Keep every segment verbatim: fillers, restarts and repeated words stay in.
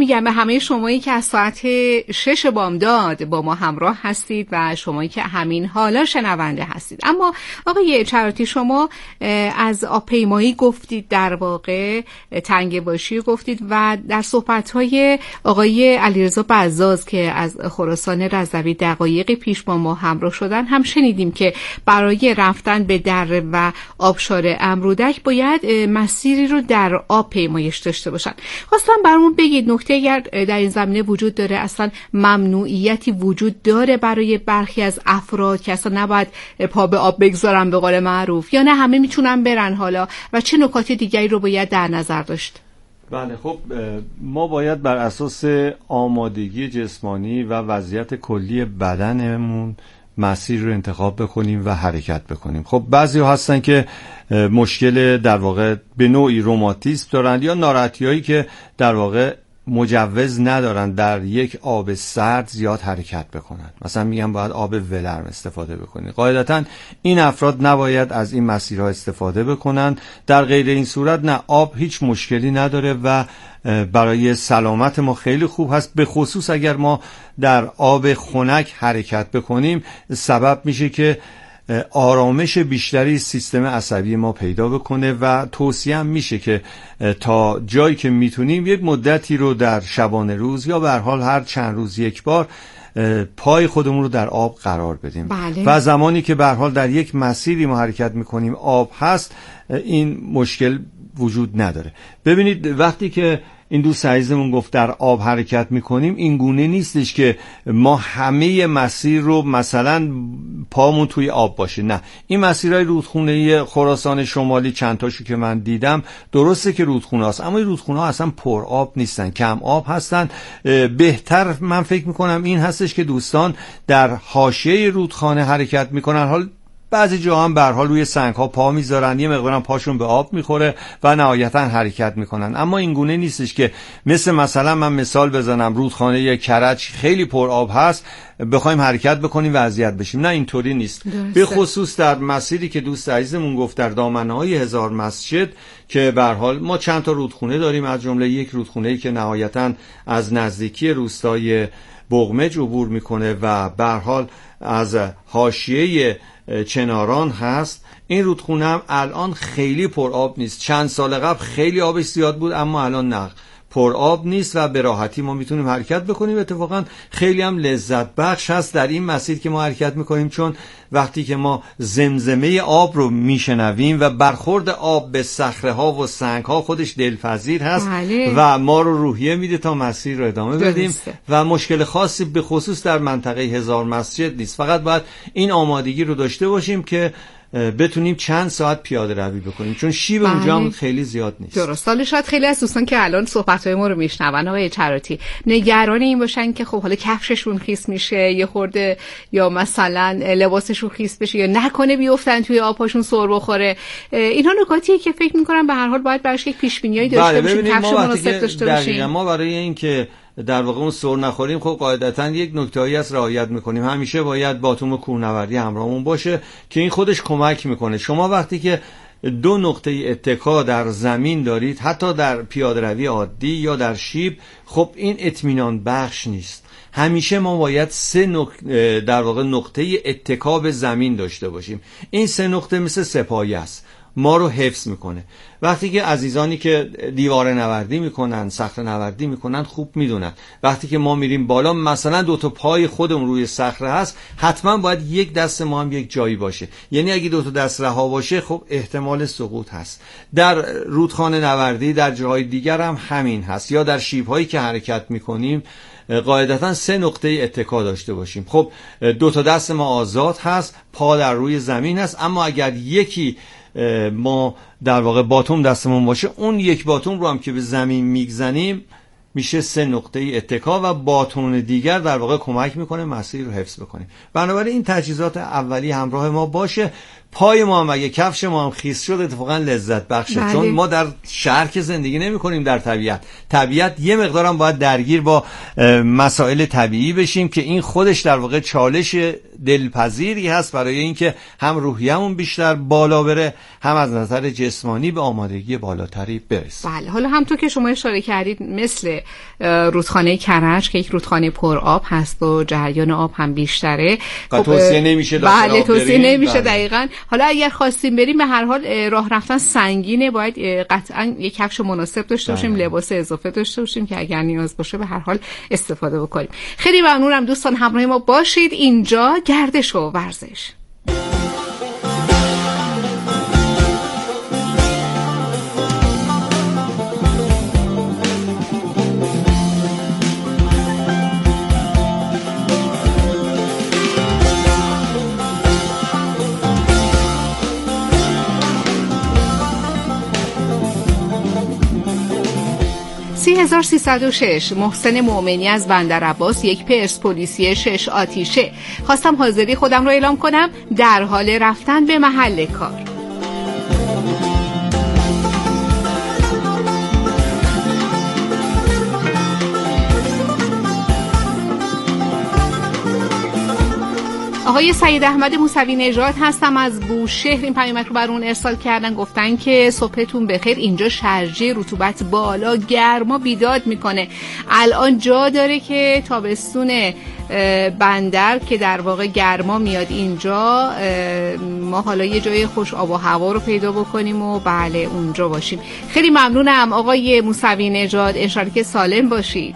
میگم به همه شمایی که از ساعت شش بامداد با ما همراه هستید و شمایی که همین حالا شنونده هستید. اما آقای چراتی، شما از آبپیمایی گفتید، در واقع تنگه باشی گفتید و در صحبت‌های آقای علیرضا بزاز که از خراسان رضوی دقایقی پیش با ما همراه شدن هم شنیدیم که برای رفتن به دره و آبشار امرودک باید مسیری رو در آب پیمایش داشته باشن. خواستم برامون بگید نکته اگر در این زمینه وجود داره، اصلا ممنوعیتی وجود داره برای برخی از افراد که اصلا نباید پا به آب بگذارن به قول معروف، یا نه همه میتونن برن حالا، و چه نکات دیگری رو باید در نظر داشت؟ بله، خب ما باید بر اساس آمادگی جسمانی و وضعیت کلی بدنمون مسیر رو انتخاب بکنیم و حرکت بکنیم. خب بعضی ها هستن که مشکل در واقع به نوعی روماتیسم دارن یا ناراحتی هایی که در واقع مجوز ندارن در یک آب سرد زیاد حرکت بکنن. مثلا میگم باید آب ولرم استفاده بکنید. قاعدتا این افراد نباید از این مسیرها استفاده بکنن. در غیر این صورت نه، آب هیچ مشکلی نداره و برای سلامت ما خیلی خوب هست، به خصوص اگر ما در آب خنک حرکت بکنیم سبب میشه که آرامش بیشتری سیستم عصبی ما پیدا بکنه و توصیه هم میشه که تا جایی که میتونیم یک مدتی رو در شبانه روز یا به هر حال هر چند روز یک بار پای خودمون رو در آب قرار بدیم. بله. و زمانی که به هر حال در یک مسیری ما حرکت میکنیم آب هست، این مشکل وجود نداره. ببینید وقتی که این دوست عزیزمون گفت در آب حرکت میکنیم، این گونه نیستش که ما همه مسیر رو مثلا پامون توی آب باشه. نه، این مسیرهای رودخونه خراسان شمالی چند تاشو که من دیدم درسته که رودخونه هست، اما این رودخونه ها اصلا پر آب نیستن، کم آب هستن. بهتر من فکر میکنم این هستش که دوستان در حاشیه رودخانه حرکت میکنن. حال بعضی جاها هم به هر حال روی سنگ ها پا میذارن، یه مقدارم پاشون به آب میخوره و نهایتا حرکت میکنن. اما این گونه نیستش که مثل مثلا من مثال بزنم رودخانه کرج خیلی پر آب هست بخوایم حرکت بکنیم و اذیت بشیم. نه، اینطوری نیست. به خصوص در مسیری که دوست عزیزمون گفت در دامنه‌های هزار مسجد که به هر حال ما چند تا رودخونه داریم، از جمله یک رودخونه‌ای که نهایتا از نزدیکی روستای بغمج عبور میکنه و به هر حال از حاشیه چناران هست. این رودخونه هم الان خیلی پر آب نیست. چند سال قبل خیلی آبش زیاد بود، اما الان نه، پر آب نیست و به راحتی ما میتونیم حرکت بکنیم. اتفاقا خیلی هم لذت بخش هست در این مسیر که ما حرکت میکنیم، چون وقتی که ما زمزمه آب رو میشنویم و برخورد آب به صخره ها و سنگ ها خودش دلپذیر هست بله. و ما رو روحیه میده تا مسیر رو ادامه بدیم و مشکل خاصی به خصوص در منطقه هزار مسجد نیست. فقط باید این آمادگی رو داشته باشیم که بتونیم چند ساعت پیاده روی بکنیم، چون شیب بله. اونجا هم خیلی زیاد نیست. درست. حالا شاید خیلی از دوستان که الان صحبت‌های ما رو میشنون آقای چراتی نگران این باشن که خب حالا کفششون خیس میشه، یه خورده یا مثلا لباسشون خیس بشه یا نکنه بیافتن توی آبشون سر بخوره. اینا نکاتیه که فکر می‌کنم به هر حال باید براش یک پیش‌بینیایی داشته باشیم، کفش مناسب داشته باشیم. ما برای اینکه در واقع اون سر نخوریم خب قاعدتاً یک نکته‌ای از رعایت می‌کنیم. همیشه باید باتوم کوهنوردی همراهمون باشه که این خودش کمک می‌کنه. شما وقتی که دو نقطه اتکا در زمین دارید، حتی در پیاده‌روی عادی یا در شیب، خب این اطمینان بخش نیست. همیشه ما باید سه نقطه در واقع نقطه اتکا به زمین داشته باشیم. این سه نقطه مثل سپایه است، ما رو حفظ میکنه. وقتی که عزیزانی که دیواره نوردی میکنن، صخره نوردی میکنن خوب میدونن وقتی که ما میریم بالا مثلا دو تا پای خودمون روی صخره هست، حتما باید یک دست ما هم یک جایی باشه. یعنی اگه دو تا دست رها باشه خب احتمال سقوط هست. در رودخانه نوردی در جاهای دیگر هم همین هست، یا در شیب‌هایی که حرکت میکنیم قاعدتا سه نقطه اتکا داشته باشیم. خب دو تا دست ما آزاد هست، پا در روی زمین هست، اما اگر یکی ما در واقع باتوم دستمون باشه، اون یک باتوم رو هم که به زمین میگزنیم میشه سه نقطه اتکا و باتون دیگر در واقع کمک میکنه مسیر رو حفظ بکنیم. بنابراین این تجهیزات اولی همراه ما باشه. پای ما هم اگه کفش ما هم خیس شد اتفاقا لذت بخشه، بله. چون ما در شهر که زندگی نمی کنیم، در طبیعت طبیعت یه مقدارم باید درگیر با مسائل طبیعی بشیم که این خودش در واقع چالش دلپذیری هست برای اینکه هم روحیه‌مون بیشتر بالا بره، هم از نظر جسمانی به آمادگی بالاتری برسیم. بله، حالا همونطور که شما اشاره کردید مثل رودخانه کرج که یک رودخانه پر آب هست و جریان آب هم بیشتره، خب توصیه نمیشه. بله توصیه نمیشه. بله. دقیقاً. حالا اگر خواستیم بریم به هر حال راه رفتن سنگینه، باید قطعاً یک کفش مناسب داشته باشیم، لباس اضافه داشته باشیم که اگر نیاز باشه به هر حال استفاده بکنیم. خیلی ممنونم دوستان، همراه ما باشید. اینجا گردش و ورزش. سی هزار و سیصد و شش محسن مؤمنی از بندرعباس، یک پرسپولیسی شش آتیشه. خواستم حاضری خودم رو اعلام کنم در حال رفتن به محل کار. آقای سعید احمد موسوی نژاد هستم از بوشهر. این پیامک رو برون ارسال کردن، گفتن که صبحتون بخیر، اینجا شرجه رطوبت بالا، گرما بیداد میکنه. الان جا داره که تابستون بندر که در واقع گرما میاد اینجا، ما حالا یه جای خوش آب و هوا رو پیدا بکنیم و بله اونجا باشیم. خیلی ممنونم آقای موسوی نژاد، انشالله که سالم باشید.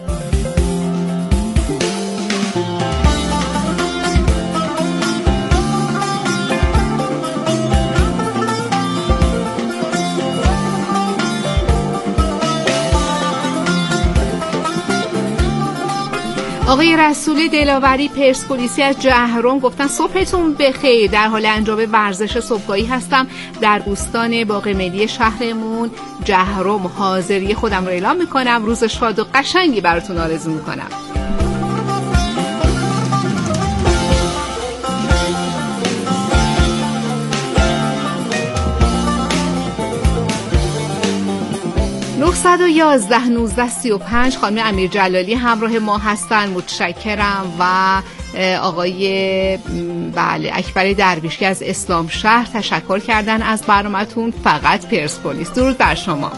آقای رسولی دلاوری پرسپولیسی از جهرم گفتن صبحتون بخیر، در حال انجام ورزش صبحگاهی هستم در بوستان باغ ملی شهرمون جهرم. حاضری خودم رو اعلام میکنم، روز شاد و قشنگی براتون آرزو میکنم. نهصد و یازده نوزده سی و پنج خانم امیر جلالی همراه ما هستن، متشکرم. و آقای بله اکبر درویشی از اسلام شهر تشکر کردن از برنامه‌تون، فقط پرسپولیس. درود بر شما.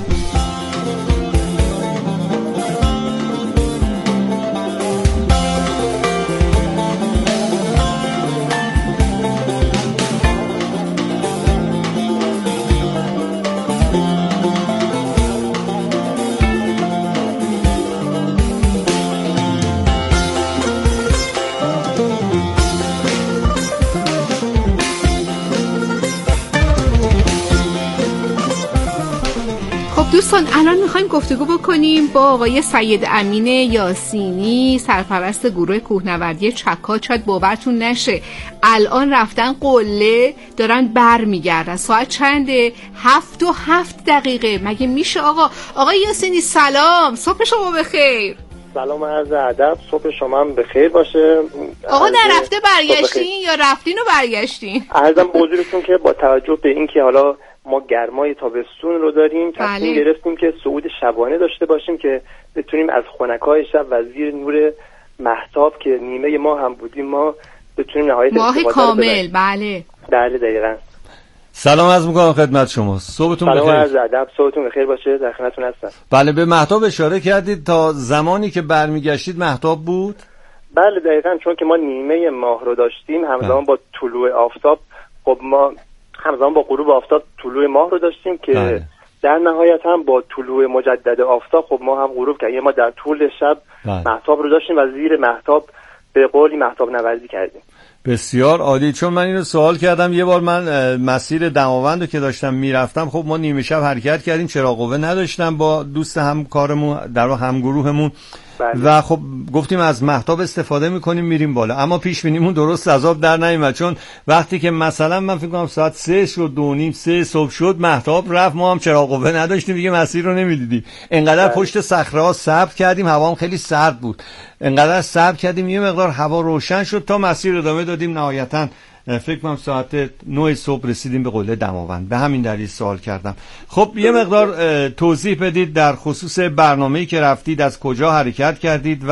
دوستان الان میخوایم گفتگو بکنیم با آقای سید امین یاسینی، سرپرست گروه کوهنوردی چکاد. شاید باورتون نشه الان رفتن قله، دارن بر میگردن. ساعت چنده؟ هفت و هفت دقیقه. مگه میشه آقا؟ آقای یاسینی سلام، صبح شما بخیر. سلام، عرض ادب، صبح شما هم بخیر باشه. آقا نرفته برگشتین یا رفتین و برگشتین؟ عرضم بزرگتون که با توجه به این که حالا ما گرمای تابستون رو داریم، تصمیم گرفتیم که صعود شبانه داشته باشیم که بتونیم از خنکای شب و زیر نور مهتاب که نیمه ما هم بودیم ما بتونیم نهایت ماه کامل. بله بله دقیقاً. سلام عرض می‌کنم خدمت شما، صبحتون بخیر. سلام عرض ادب، صبحتون بخیر باشه، در خدمتتون هستم. بله، به مهتاب اشاره کردید، تا زمانی که برمیگشتید مهتاب بود؟ بله دقیقاً، چون که ما نیمه ماه رو داشتیم همزمان با طلوع آفتاب، خب ما همزمان با غروب آفتاب طلوع ماه رو داشتیم که بله. در نهایت هم با طلوع مجدد آفتاب خب ما هم غروب کردیم. ما در طول شب بله. مهتاب رو داشتیم و زیر مهتاب به قولی مهتاب نوردی کردیم. بسیار عالی. چون من اینو سوال کردم، یه بار من مسیر دماوند رو که داشتم میرفتم، خب ما نیمه شب حرکت کردیم، چراغ قوه نداشتم، با دوست همکارمون در همگروهمون بله. و خب گفتیم از مهتاب استفاده میکنیم میریم بالا، اما پیش بینیمون درست از آب در نیومد. چون وقتی که مثلا من فکر کنم ساعت سه شد، دو نیم سه صبح شد، مهتاب رفت، ما هم چراغ قوه نداشتیم دیگه، مسیر رو نمیدیدیم. انقدر بله. پشت صخره‌ها صبر کردیم، هوا هم خیلی سرد بود، انقدر صبر کردیم یه مقدار هوا روشن شد تا مسیر ادامه دادیم. نهایتاً فکر کنم ساعت نه صبح رسیدیم به قله دماوند. به همین دلیل سوال کردم. خب یه مقدار توضیح بدید در خصوص برنامه‌ای که رفتید، از کجا حرکت کردید و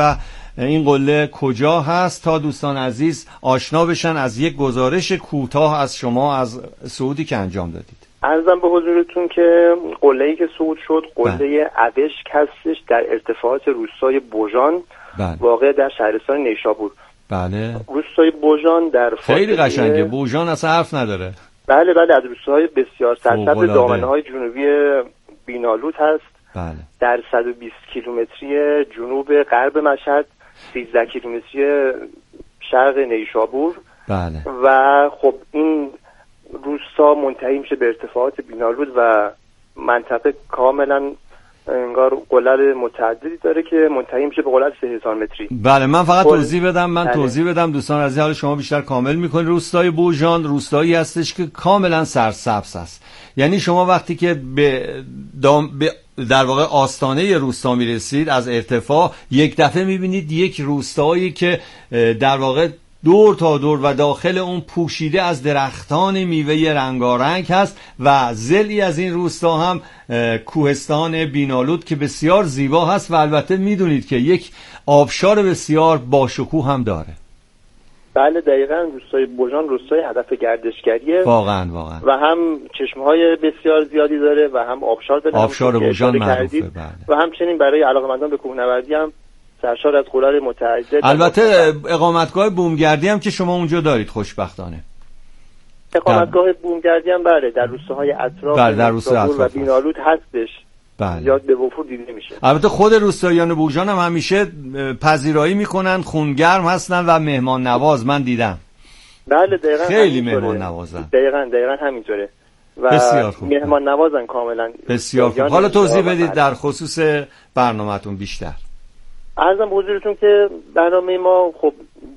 این قله کجا هست تا دوستان عزیز آشنا بشن از یک گزارش کوتاه از شما از صعودی که انجام دادید. عرضم به حضورتون که قله‌ای که صعود شد قله اوشک هستش در ارتفاعات روستای بوژان، بله. واقع در شهرستان نیشابور. بله. روستای بوژان در خیلی قشنگه، بوژان اصلا حرف نداره. بله بله، از روستاهای بسیار سرسبز دامنه‌های جنوبی بینالود هست. بله. در صد و بیست کیلومتری جنوب غرب مشهد، سیزده کیلومتری شرق نیشابور. بله. و خب این روستا منتهی میشه به ارتفاعات بینالود و منطقه کاملا انگار قلل متعددی داره که منتهی میشه به قلل سه هزار متری. بله، من فقط قل... توضیح بدم من بله. توضیح بدم دوستان عزیز، حالا شما بیشتر کامل میکنید. روستای بوژان روستایی هستش که کاملا سرسبز است. یعنی شما وقتی که به, دام... به در واقع آستانه روستا میرسید از ارتفاع، یک دفعه میبینید یک روستایی که در واقع دور تا دور و داخل اون پوشیده از درختان میوه رنگارنگ هست و ضلعی از این روستا هم کوهستان بینالود که بسیار زیبا هست و البته میدونید که یک آبشار بسیار باشکوه هم داره. بله دقیقاً، روستای بوژان روستای هدف گردشگریه واقعا واقعا و هم چشمه‌های بسیار زیادی داره و هم آبشار داره. آبشار بوژان معروفه. بله. و همچنین برای علاقه‌مندان به کوهنوردی هم سرشار از قلل متعدد. البته اقامتگاه بومگردی هم که شما اونجا دارید خوشبختانه. اقامتگاه در... بومگردی هم بله در روستاهای اطراف بله در روستای اطراف و بینالود هستش. بله. زیاد به وفور دیده میشه. البته خود روستاییان بوژان هم همیشه پذیرایی میکنن، خونگرم هستن و مهمان نواز. من دیدم. بله دقیقاً خیلی مهمان نوازن. دقیقاً دقیقاً همینطوره. و بسیار خوب. مهمان نوازن کاملا. بسیار خوب. حالا توضیح بدید در خصوص برنامه‌تون بیشتر. عرضم حضورتون که برنامه ما خب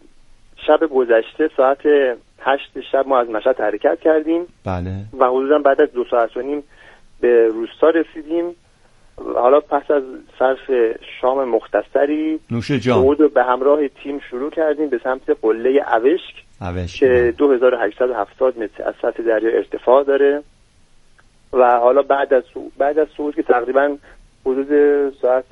شب گذشته ساعت هشت شب ما از مشهد حرکت کردیم. بله. و حدوداً بعد از دو ساعت و نیم به روستا رسیدیم. حالا پس از صرف شام مختصری نوش جان صعود به همراه تیم شروع کردیم به سمت قله اوشک اوشک که دو هزار و هشتصد و هفتاد متر از سطح دریا ارتفاع داره. و حالا بعد از بعد از صعود که تقریبا حدود ساعت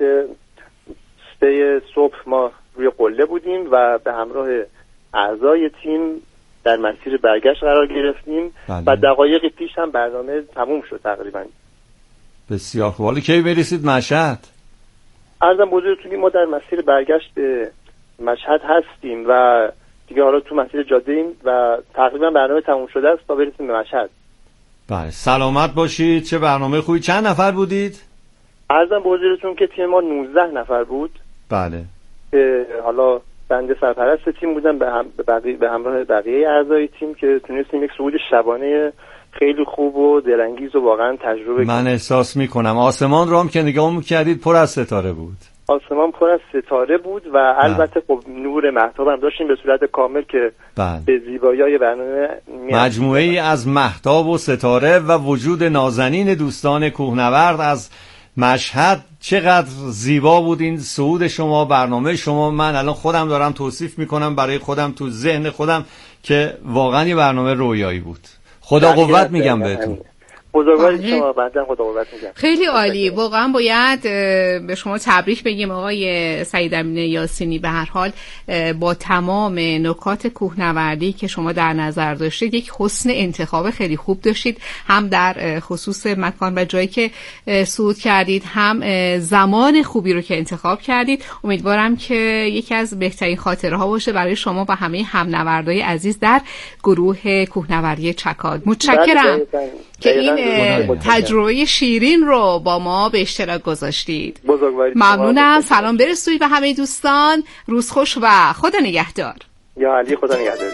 سه صبح ما روی قله بودیم و به همراه اعضای تیم در مسیر برگشت قرار گرفتیم. بله. و دقایق پیش هم برنامه تموم شد تقریبا. بسیار خوب. حالا کی برسید مشهد؟ عرضم بزرگتون که ما در مسیر برگشت به مشهد هستیم و دیگه حالا تو مسیر جاده ایم و تقریبا برنامه تموم شده است تا برسیم به مشهد. بله سلامت باشید. چه برنامه خوبی. چند نفر بودید؟ عرضم بزرگتون که تیم ما نوزده نفر بود. بله. که حالا بنده سرپرست تیم بودم به هم به, به همراه بقیه اعضای تیم که تونستیم یک صعود شبانه خیلی خوب و دلانگیز و واقعا تجربه من احساس میکنم آسمان رو هم که نگاه میکردید پر از ستاره بود. آسمان پر از ستاره بود و البته خب نور مهتاب هم داشتیم به صورت کامل که بله. به زیبایی‌های برنامه مجموعه ای از مهتاب و ستاره و وجود نازنین دوستان کوهنورد از مشهد. چقدر زیبا بود این صعود شما، برنامه شما. من الان خودم دارم توصیف میکنم برای خودم تو ذهن خودم که واقعا یه برنامه رویایی بود. خدا قوت میگم بهتون. بزرگواری شما بعداً خدا قوت میگم. خیلی عالی. واقعا باید به شما تبریک بگیم آقای سعید امین یاسینی. به هر حال با تمام نکات کوهنوردی که شما در نظر داشتید یک حسن انتخاب خیلی خوب داشتید، هم در خصوص مکان و جایی که صعود کردید، هم زمان خوبی رو که انتخاب کردید. امیدوارم که یکی از بهترین خاطره ها باشه برای شما و همه همنوردای عزیز در گروه کوهنوردی چکاد. متشکرم که این تجربه شیرین رو با ما به اشتراک گذاشتید. ممنونم. سلام برسونید به همه دوستان. روز خوش و خدا نگهدار. یا علی خدا نگهدار.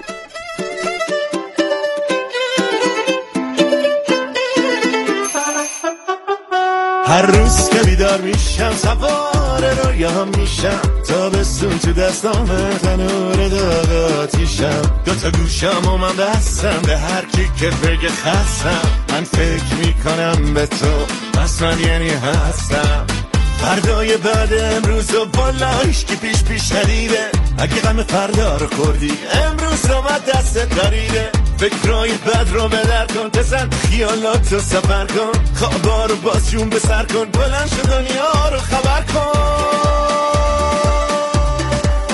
هر روز که بیدار میشم سوار رویام میشم، تابستون تو دستام تنور داغ آتیشم، دوتا گوشم و من بستم به هر کی که بگه خستم، من فکر میکنم به تو بس من یعنی هستم. فردای بعد امروز و بالایش که پیش پیش ندیده، اگه غم فردا رو خوردی امروز رو من دست داریده، فکرای بد رو بدر کن، بزن خیالات رو سفر کن، خوابا رو باز جون به سر کن، بلند شو دنیا رو خبر کن.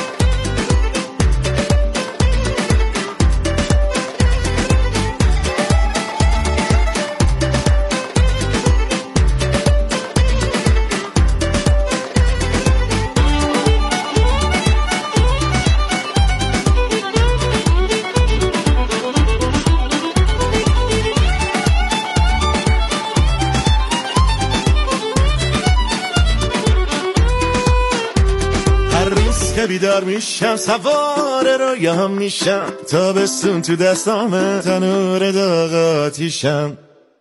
که بیدار میشم سوار رویاهم میشم تابستون تو دستام تنور داغ آتیشم.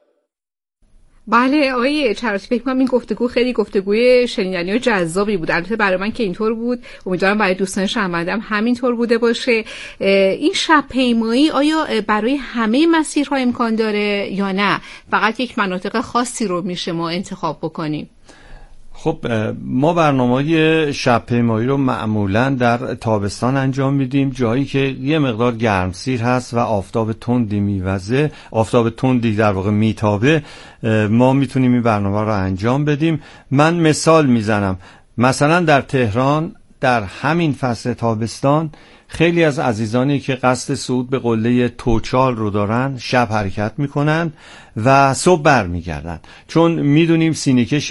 بله آقای چراتی، فکر کنم این گفتگو خیلی گفتگوی شنیدنی و جذابی بود. البته برای من که اینطور بود، امیدوارم برای دوستان شنوندم همینطور بوده باشه. این شب پیمایی آیا برای همه مسیرها امکان داره یا نه فقط یک مناطق خاصی رو میشه ما انتخاب بکنیم؟ خب ما برنامه‌های شب پیمایی رو معمولاً در تابستان انجام میدیم، جایی که یه مقدار گرمسیر هست و آفتاب تندی میوزه، آفتاب تندی در واقع میتابه، ما میتونیم این برنامه رو انجام بدیم. من مثال میزنم، مثلا در تهران در همین فصل تابستان خیلی از عزیزانی که قصد صعود به قله توچال رو دارن شب حرکت میکنن و صبح بر میگردن، چون میدونیم سینه‌کش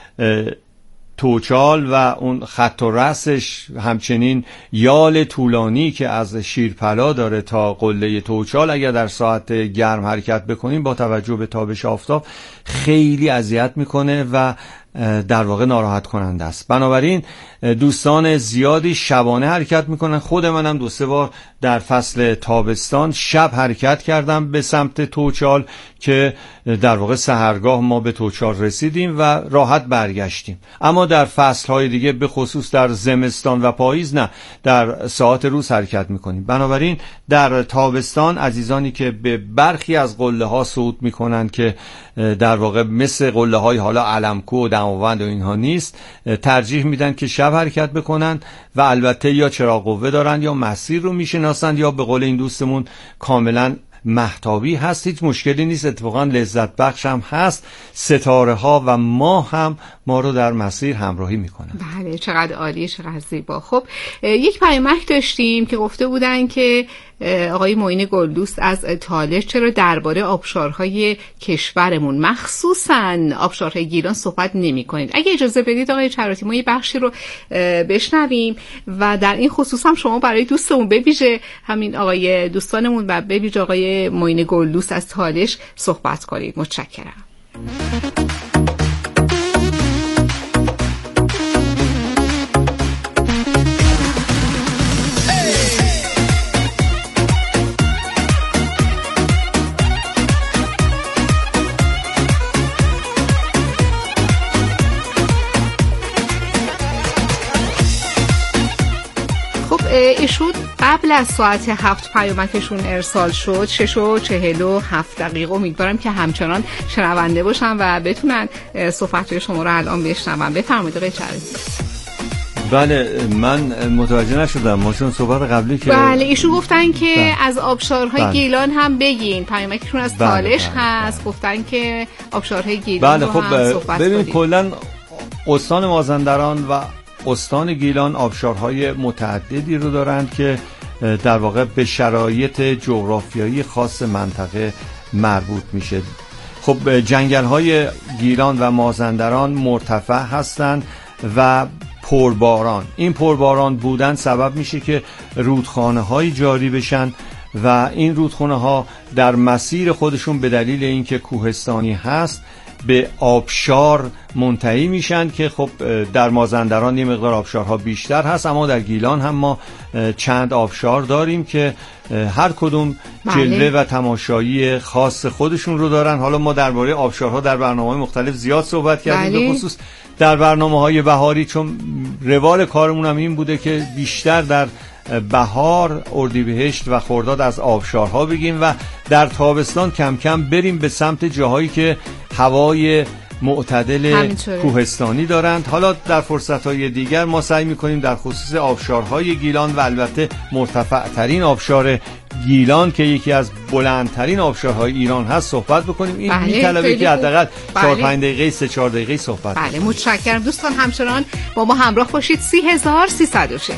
توچال و اون خط و رأسش، همچنین یال طولانی که از شیرپلا داره تا قله توچال، اگر در ساعت گرم حرکت بکنیم با توجه به تابش آفتاب خیلی اذیت میکنه و در واقع ناراحت کننده است. بنابراین دوستان زیادی شبانه حرکت میکنن. خود منم دو سه بار در فصل تابستان شب حرکت کردم به سمت توچال که در واقع سحرگاه ما به توچال رسیدیم و راحت برگشتیم. اما در فصلهای دیگه به خصوص در زمستان و پاییز نه، در ساعت روز حرکت میکنیم. بنابراین در تابستان عزیزانی که به برخی از قله ها صعود میکنن که در واقع مثل قله های حالا علمکو و دماوند و اینها نیست، ترجیح میدن که شب حرکت بکنن و البته یا چراغ قوه دارن یا مسیر رو میشناسن یا به قول این دوستمون کاملا مهتابی هست. هیچ مشکلی نیست، اتفاقا لذت بخش هم هست. ستاره ها و ماه هم ما رو در مسیر همراهی میکنن. بله چقدر عالی، چقدر زیبا. خب یک پیامک داشتیم که گفته بودن که آقای معین گلدوست از تالش چرا درباره آبشارهای کشورمون مخصوصاً آبشارهای گیلان صحبت نمی کنید؟ اگه اجازه بدید آقای چراتی ما یه بخشی رو بشنویم و در این خصوص هم شما برای دوستمون ببیجه همین آقای دوستانمون و ببیجه آقای معین گلدوست از تالش صحبت کنید. متشکرم. ایشون قبل از ساعت هفت پیامکشون ارسال شد، شش و چهل و هفت دقیقه. امیدوارم که همچنان شنونده باشن و بتونن صحبت شما رو الان بشنون. بفرمایید آقای چراتی. بله من متوجه نشدم، ما چون صحبت قبلی که بله ایشون گفتن که بله. از آبشارهای بله. گیلان هم بگین، پیامکشون از بله. تالش بله. هست. بله. گفتن که آبشارهای گیلان بله. رو خب هم صحبت ببین کنید. کلا استان مازندران و استان گیلان آبشارهای متعددی رو دارند که در واقع به شرایط جغرافیایی خاص منطقه مربوط میشه. خب جنگل‌های گیلان و مازندران مرتفع هستند و پرباران، این پرباران بودن سبب میشه که رودخانه‌های جاری بشن و این رودخانه‌ها در مسیر خودشون به دلیل اینکه کوهستانی هست به آبشار منتهی میشن که خب در مازندران یه مقدار آبشارها بیشتر هست، اما در گیلان هم ما چند آبشار داریم که هر کدوم جلوه و تماشایی خاص خودشون رو دارن. حالا ما درباره آبشارها در برنامه‌های مختلف زیاد صحبت کردیم، به خصوص در برنامه‌های بهاری، چون روال کارمون هم این بوده که بیشتر در بهار، اردیبهشت و خرداد از آبشارها بگیم و در تابستان کم کم بریم به سمت جاهایی که هوای معتدل کوهستانی دارند. حالا در فرصت‌های دیگر ما سعی می‌کنیم در خصوص آبشارهای گیلان و البته مرتفع ترین آبشار گیلان که یکی از بلندترین آبشارهای ایران هست صحبت بکنیم. این بله، می‌طلبه که حداقل چهار بله. پنج دقیقه سه چهار دقیقه صحبت بله بکنیم. متشکرم دوستان، همچنان با ما همراه باشید. سی هزار سیصد و شش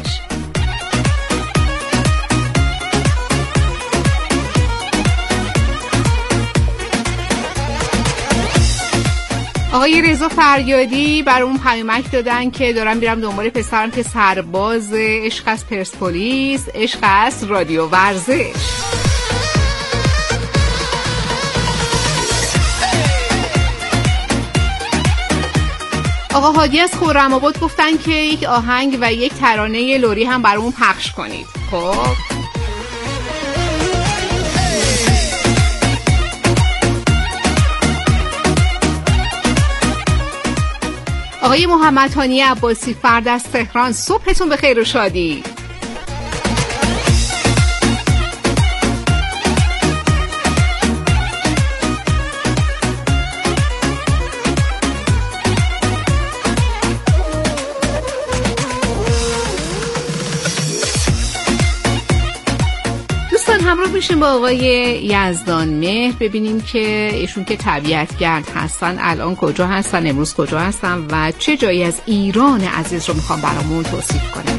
آقای رضا فریادی بر اون پیامک دادن که دارم میرم دنبال پسرم که سرباز عشق از پرسپولیس، عشق از رادیو ورزش. آقا هادی از خرم‌آباد گفتن که یک آهنگ و یک ترانه لری هم برامون پخش کنید. خب آقای محمد هانی عباسی فرد از تهران، صبحتون به خیر و شادی. همراه میشیم با آقای یزدان مهر ببینیم که ایشون که طبیعتگرد هستن الان کجا هستن، امروز کجا هستن و چه جایی از ایران عزیز رو میخوام برامون توصیف کنم.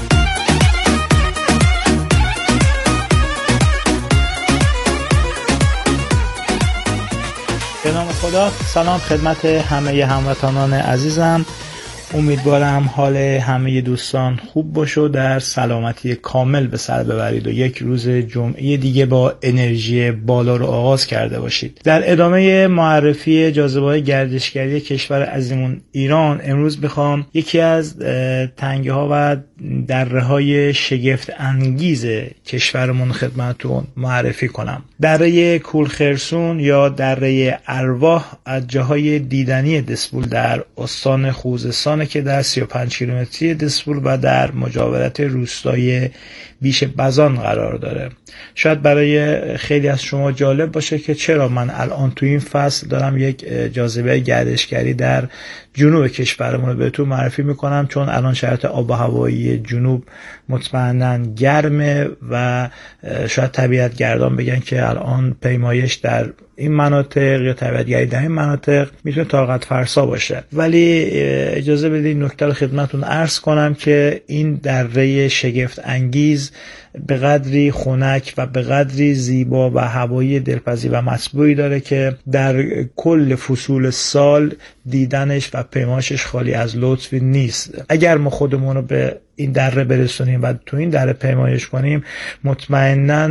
به نام خدا. سلام خدمت همه هموطنان عزیزم. امیدوارم حال همه دوستان خوب باشه و در سلامتی کامل به سر ببرید و یک روز جمعه دیگه با انرژی بالا رو آغاز کرده باشید. در ادامه معرفی جاذبه‌های گردشگری کشور عزیزمون ایران، امروز بخوام یکی از تنگه ها و دره های شگفت انگیز کشورمون خدمتتون معرفی کنم. دره کولخرسون یا دره ارواح از جاهای دیدنی دسپول در استان خوزستان که در سی و پنج کیلومتری دسپول و در مجاورت روستای بیش بزان قرار داره. شاید برای خیلی از شما جالب باشه که چرا من الان تو این فصل دارم یک جاذبه گردشگری در جنوب کشورمون رو بهتون معرفی میکنم، چون الان شرایط آب و هوایی جنوب مطمئناً گرمه و شاید طبیعت گردان بگن که الان پیمایش در این مناطق یا طبیعتگردی در این مناطق میتونه طاقت فرسا باشه. ولی اجازه بدید نکته رو خدمتتون عرض کنم که این دره شگفت انگیز به قدری خنک و به قدری زیبا و هوایی دلپذیر و مطبوعی داره که در کل فصول سال دیدنش و پیمایشش خالی از لطف نیست. اگر ما خودمون رو به این دره برسونیم و تو این دره پیمایش کنیم، مطمئناً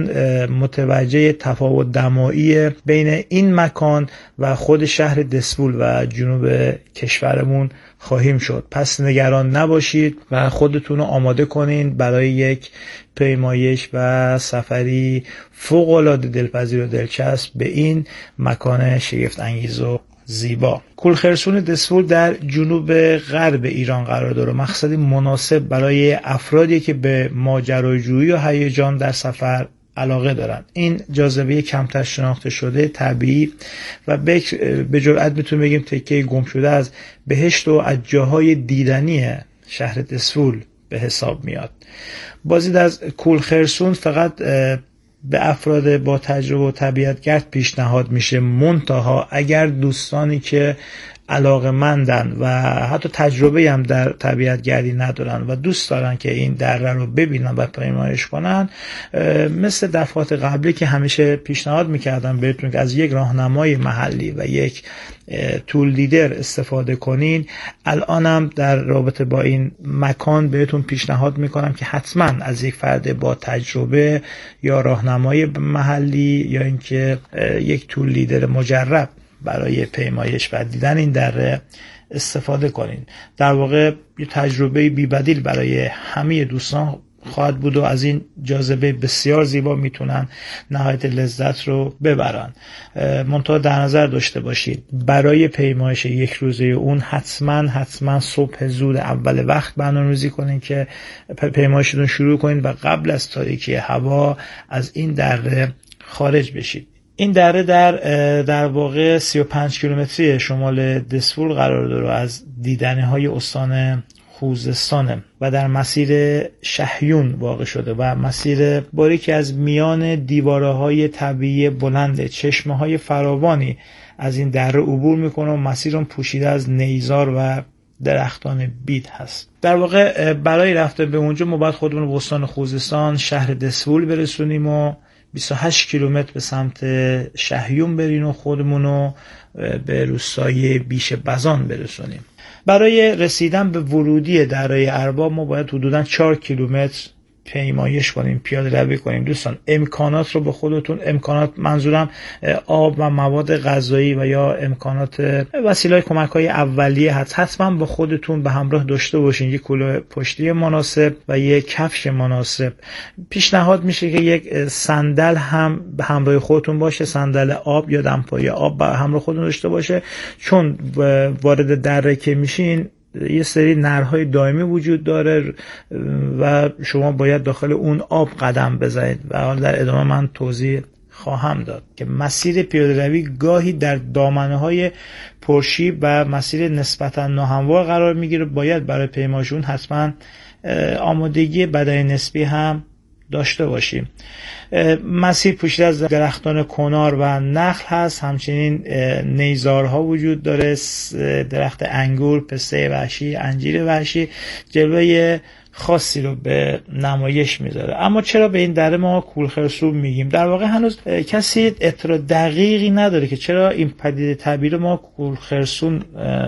متوجه تفاوت دمایی بین این مکان و خود شهر دسپول و جنوب کشورمون خواهیم شد. پس نگران نباشید و خودتون رو آماده کنین برای یک پیمایش و سفری فوق‌العاده دلپذیر و دلچسب به این مکان شگفت انگیز و زیبا. کولخرسون دسپول در جنوب غرب ایران قرار داره، مقصدی مناسب برای افرادی که به ماجراجویی و هیجان در سفر علاقه دارن. این جاذبه کمتر شناخته شده، طبیعی و به جرئت میتونیم بگیم تکه گم شده از بهشت و از جاهای دیدنی شهر دسپول به حساب میاد. بازدید از کولخرسون فقط به افراد با تجربه و طبیعتگرد پیشنهاد میشه، منتها اگر دوستانی که علاقه‌مندن و حتی تجربه هم در طبیعت گردی ندارن و دوست دارن که این دره رو ببینن و پیمایش کنن، مثل دفعات قبلی که همیشه پیشنهاد میکردم بهتون که از یک راهنمای محلی و یک تول دیدر استفاده کنین، الانم در رابطه با این مکان بهتون پیشنهاد میکنم که حتما از یک فرد با تجربه یا راهنمای محلی یا اینکه یک تول دیدر مجرب برای پیمایش و دیدن این دره استفاده کنین. در واقع یه تجربه بی‌بدیل برای همه دوستان خواهد بود و از این جاذبه بسیار زیبا میتونن نهایت لذت رو ببرن. منتها در نظر داشته باشید برای پیمایش یک روزه اون حتما حتما صبح زود اول وقت برنامه‌ریزی کنین که پیمایشتون شروع کنین و قبل از تاریکی هوا از این دره خارج بشید. این دره در در واقع سی و پنج کیلومتری شمال دسپول قرار داره، از دیدنی‌های استان خوزستانه و در مسیر شهیون واقع شده و مسیر باریکی از میان دیواره‌های طبیعی بلند چشمه‌های فراوانی از این دره عبور میکنه و مسیرون پوشیده از نیزار و درختان بید هست. در واقع برای رفتن به اونجا ما باید خودمون به استان خوزستان شهر دسپول برسونیم و بیست و هشت کیلومتر به سمت شهیون بریم و خودمونو به روستای بیش بزان برسونیم. برای رسیدن به ورودی دره ارواح ما باید حدوداً چهار کیلومتر پیمایش کنیم، پیاده روی کنیم. دوستان امکانات رو به خودتون، امکانات منظورم آب و مواد غذایی و یا امکانات وسیله کمک‌های اولیه هست، حتما با خودتون به همراه داشته باشین. یک کلاه پشتی مناسب و یک کفش مناسب. پیشنهاد میشه که یک صندل هم به همراه خودتون باشه، صندل آب یا دمپایی آب به همراه خودتون داشته باشه، چون وارد دره که میشین یه سری نرهای دائمی وجود داره و شما باید داخل اون آب قدم بزنید و حالا در ادامه من توضیح خواهم داد که مسیر پیاده روی گاهی در دامنه‌های پرشیب و مسیر نسبتا ناهموار قرار میگیره. باید برای پیمایشون حتما آمادگی بدنی نسبی هم داشته باشیم. مسیر پوشیده از درختان کنار و نخل هست، همچنین نیزارها وجود داره، درخت انگور، پسته وحشی، انجیر وحشی جلوه خاصی رو به نمایش میذاره. اما چرا به این دره ما کولخرسون میگیم؟ در واقع هنوز کسی اطلاع دقیقی نداره که چرا این پدیده طبیعی رو ما کولخرسون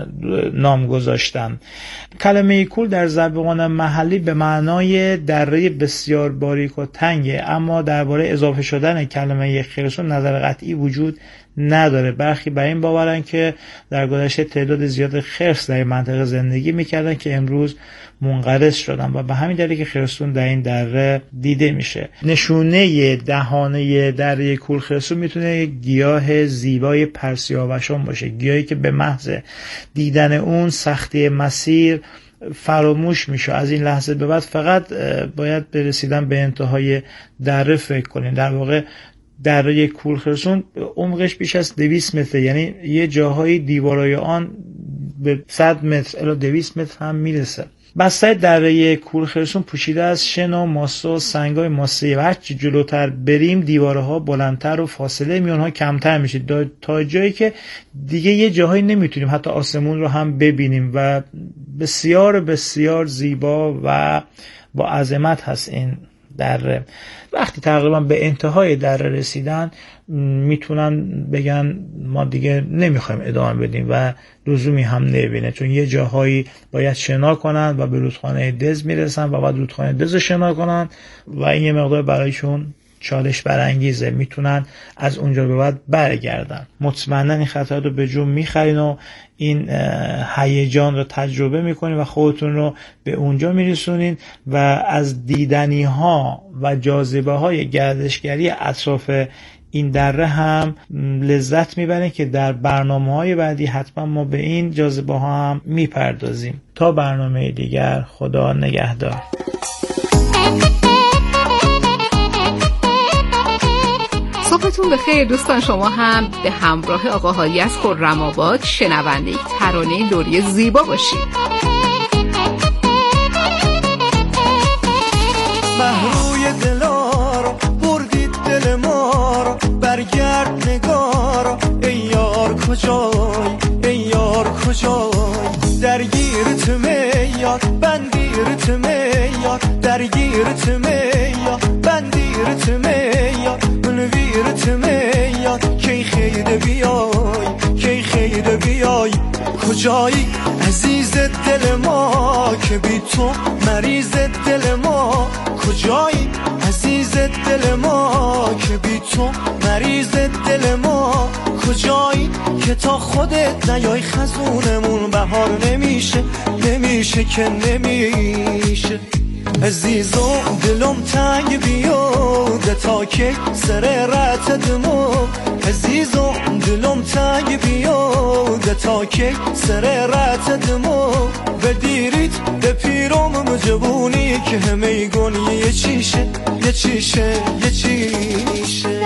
نام گذاشتن. کلمه کول در زبان محلی به معنای دره بسیار باریک و تنگه، اما درباره اضافه شدن کلمه خرسون نظر قطعی وجود نداره. برخی بر این باورن که در گذشته تعداد زیاد خرس در این منطقه زندگی میکردن که امروز منقرض شدن و به همین دلیل که خرسون در این دره دیده میشه. نشونه دهانه دره کولخرسون میتونه یک گیاه زیبای پرسیاوشان باشه، گیاهی که به محض دیدن اون سختی مسیر فراموش میشه. از این لحظه به بعد فقط باید برسیدن به انتهای دره فکر کنیم. در واقع دره کولخرسون عمقش بیش از دویست متر، یعنی یه جاهای دیوارای آن به صد متر الی دویست متر هم میرسه. بستر دره کولخرسون پوشیده از شن و ماسه و سنگ‌های ماسه‌ای و هرچی جلوتر بریم دیوارها بلندتر و فاصله میانها کمتر میشه تا جایی که دیگه یه جاهایی نمیتونیم حتی آسمون رو هم ببینیم و بسیار بسیار زیبا و با عظمت هست این دره. وقتی تقریبا به انتهای دره رسیدن میتونن بگن ما دیگه نمیخوایم ادامه بدیم و لزومی هم نبینه، چون یه جاهایی باید شنا کنن و به رودخانه دز میرسن و بعد رودخانه دز شنا کنن و این یه مقدار برایشون چالش برانگیزه. میتونن از اونجا به بعد برگردن. مطمئنا این خطرات رو به جون میخرین و این هیجان رو تجربه میکنین و خودتون رو به اونجا میرسونین و از دیدنی ها و جاذبه های گردشگری اطراف این دره هم لذت میبرین که در برنامه‌های بعدی حتما ما به این جاذبه ها هم میپردازیم. تا برنامه دیگر، خدا نگهدار. صبحتون بخیر دوستان. شما هم به همراه آقا حالی از خرم‌آباد شنونده یک ترانه دوری زیبا باشید. محروی دلار بردید دل ما رو، برگرد نگار ای یار کجای، ای یار کجای، درگیرت میاد بندیرت میاد، درگیرت میاد بندیرت میاد، منویرت میاد، کی خیره بیای، کی خیره بیای، کجایی عزیز دل ما که بی تو مریض دل ما، کجایی عزیز دل ما که بی تو مریض دل ما، کجایی که تا خودت نیای خزونمون بهار نمیشه، نمیشه که نمیشه. عزیزم دلم تنگ بیاد تا که سر رت دمو، عزیزم دلم تنگ بیاد تا که سر رت دمو، بدیریت به پیرم جوونی که همه گونی یه چیشه، یه چیشه، یه چیشه.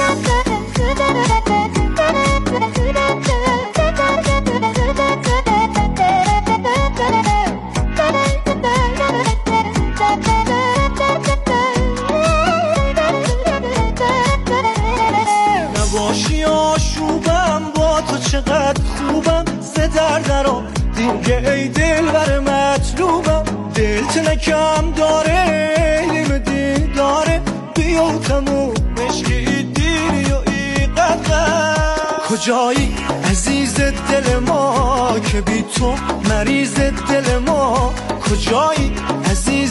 نباشی آشوبم با تو چقدر خوبم، زدر درام دیگه ای دل بر مطلوبم، دلت نکم داره لیم دی داره، بیا تموم مشکی دیری و ای قدر، کجایی عزیز دل ما که بی تو مریض دل ما، کجایی عزیز